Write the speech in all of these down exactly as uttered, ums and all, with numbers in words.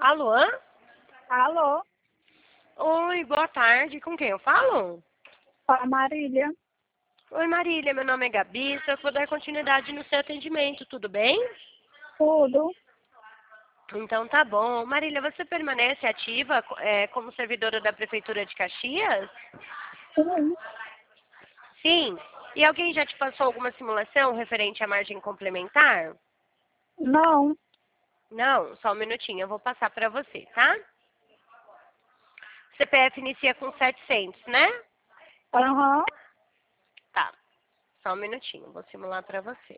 Alô? Alô? Oi, boa tarde. Com quem eu falo? Fala, Marília. Oi, Marília. Meu nome é Gabi. Se eu puder continuidade no seu atendimento, tudo bem? Tudo? Então tá bom. Marília, você permanece ativa é, como servidora da Prefeitura de Caxias? Sim. Sim. E alguém já te passou alguma simulação referente à margem complementar? Não. Não? Só um minutinho, eu vou passar para você, tá? C P F inicia com setecentos, né? Aham. Tá. Só um minutinho, vou simular para você.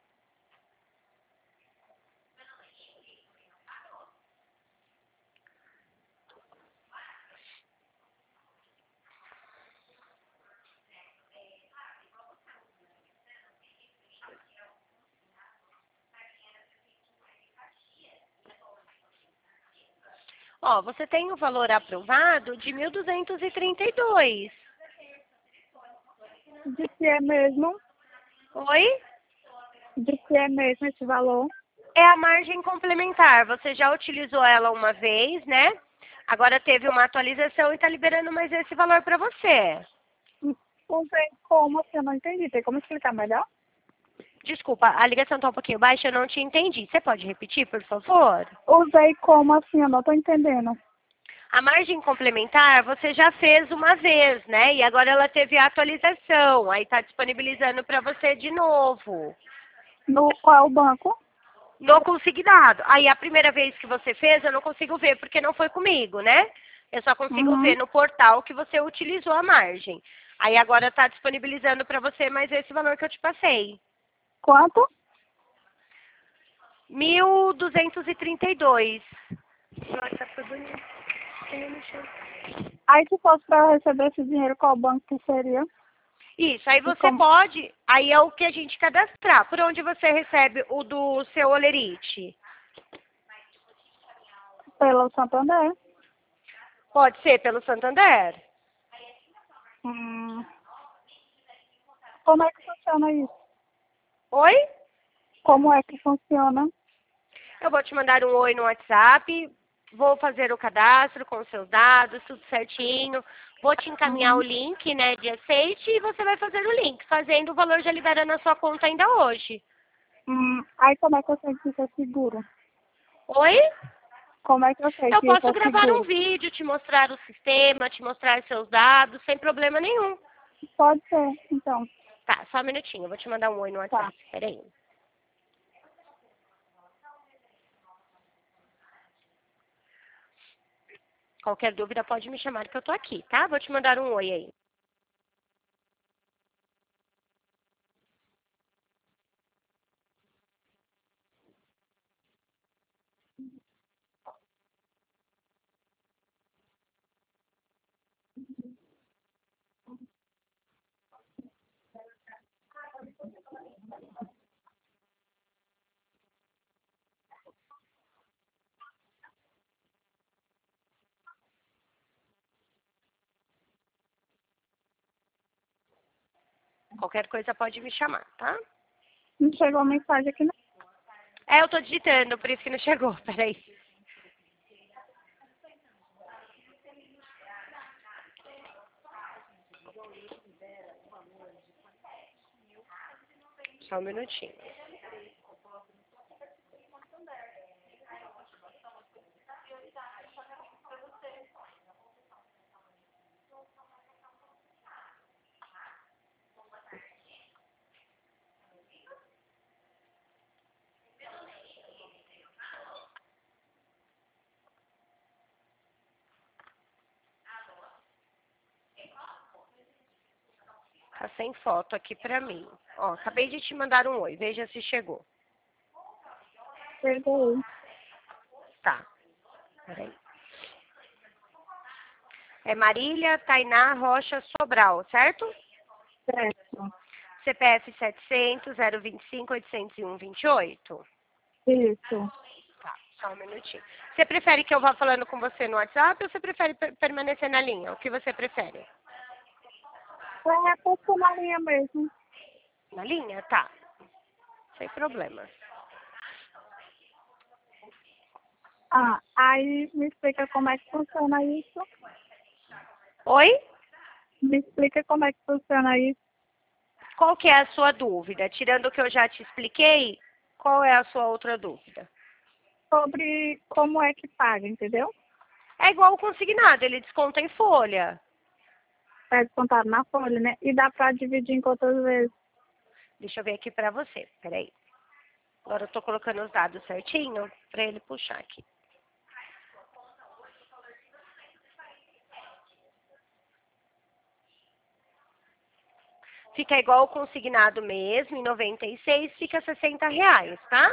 Ó, você tem o valor aprovado de mil duzentos e trinta e dois. De que é mesmo? Oi? De que é mesmo esse valor? É a margem complementar. Você já utilizou ela uma vez, né? Agora teve uma atualização e está liberando mais esse valor para você. Usei como assim? Eu não entendi. Tem como explicar melhor? Desculpa, a ligação está um pouquinho baixa, eu não te entendi. Você pode repetir, por favor? Usei como assim? Eu não tô entendendo. A margem complementar você já fez uma vez, né? E agora ela teve a atualização. Aí está disponibilizando para você de novo. No qual é o banco? No consignado. Aí a primeira vez que você fez, eu não consigo ver porque não foi comigo, né? Eu só consigo Uhum. ver no portal que você utilizou a margem. Aí agora está disponibilizando para você mais esse valor que eu te passei. Quanto? mil duzentos e trinta e dois. Nossa, foi bonito. Aí se fosse para eu receber esse dinheiro, qual banco que seria? Isso, aí E você como? pode, aí é o que a gente cadastrar. Por onde você recebe o do seu Olerite? Pelo Santander. Pode ser pelo Santander? Hum. Como é que funciona isso? Oi? Como é que funciona? Eu vou te mandar um oi no WhatsApp, vou fazer o cadastro com os seus dados, tudo certinho. Vou te encaminhar o Uhum. link, né, de aceite e você vai fazer o link. Fazendo, o valor já libera na sua conta ainda hoje. Hum. Aí como é que eu sei que isso é seguro? Oi? Como é que eu sei Eu que isso posso é gravar um seguro? vídeo, te mostrar o sistema, te mostrar seus dados, sem problema nenhum. Pode ser, então. Tá, só um minutinho, eu vou te mandar um oi no Tá. WhatsApp, peraí. Qualquer dúvida pode me chamar que eu tô aqui, tá? Vou te mandar um oi aí. Qualquer coisa pode me chamar, tá? Não chegou a mensagem aqui, não. É, eu tô digitando, por isso que não chegou, peraí. Só um minutinho. Tá sem foto aqui pra mim. Ó, acabei de te mandar um oi, veja se chegou. Chegou. Tá, peraí. É Marília Tainá Rocha Sobral, certo? Certo. C P F setecentos, zero vinte e cinco, oitocentos e um, vinte e oito. Isso. Tá, só um minutinho. Você prefere que eu vá falando com você no WhatsApp ou você prefere per- permanecer na linha? O que você prefere? É a funcionaria mesmo. Na linha? Tá, sem problemas. Ah, Aí me explica como é que funciona isso. Oi? Me explica como é que funciona isso. Qual que é a sua dúvida? Tirando o que eu já te expliquei, qual é a sua outra dúvida? Sobre como é que paga, entendeu? É igual o consignado, ele desconta em folha. É descontado na folha, né? E dá pra dividir em quantas vezes? Deixa eu ver aqui pra você, peraí. Agora eu tô colocando os dados certinho pra ele puxar aqui. Fica igual o consignado mesmo, em noventa e seis, fica sessenta reais, tá?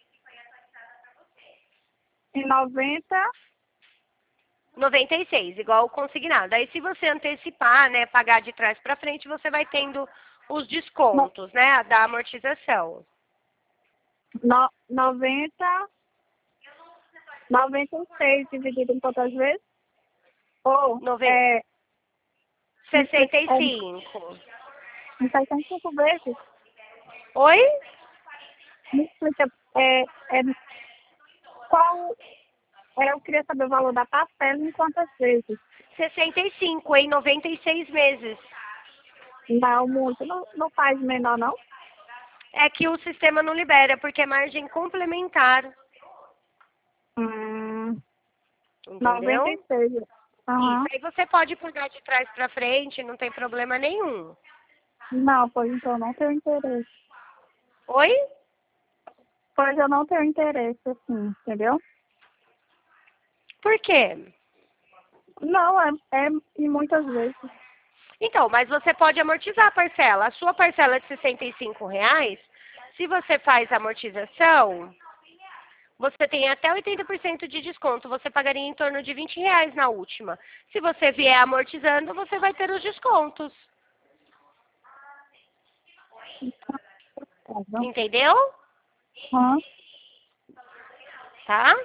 Em noventa, noventa e seis, igual o consignado. Aí se você antecipar, né, pagar de trás para frente, você vai tendo os no, descontos, né, da amortização. no, noventa, noventa e seis dividido em quantas vezes? Ou Nove... é, me explica, sessenta e é, cinco. me faz cinco vezes? Oi? Me explica, é, é, qual, é, eu queria saber o valor da parcela em quantas vezes? sessenta e cinco em noventa e seis meses. Não, muito, não, não faz menor, não? É que o sistema não libera, porque é margem complementar. Hum, noventa e Entendeu? seis. Isso. Aham. Aí você pode pagar de trás para frente, não tem problema nenhum. Não, pois então eu não tenho interesse. Oi? Pois eu não tenho interesse, assim, entendeu? Por quê? Não, é, é e muitas vezes. Então, mas você pode amortizar a parcela. A sua parcela é de sessenta e cinco reais, se você faz a amortização, você tem até oitenta por cento de desconto. Você pagaria em torno de vinte reais na última. Se você vier amortizando, você vai ter os descontos. Tá bom? Entendeu? Aham. Tá?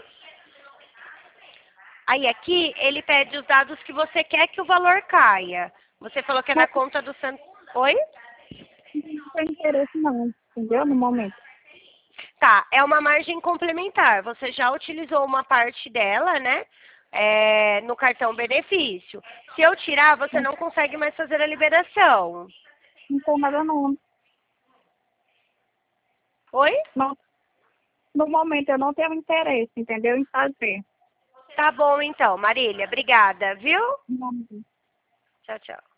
Aí aqui, ele pede os dados que você quer que o valor caia. Você falou que é na Mas conta do San... Oi? não tenho interesse não, entendeu? No momento. Tá, é uma margem complementar. Você já utilizou uma parte dela, né? É, no cartão benefício. Se eu tirar, você não consegue mais fazer a liberação. Não tem nada não. Oi? não. No momento eu não tenho interesse, entendeu? Em fazer. Tá bom então, Marília. Obrigada, viu? Não. Tchau, tchau.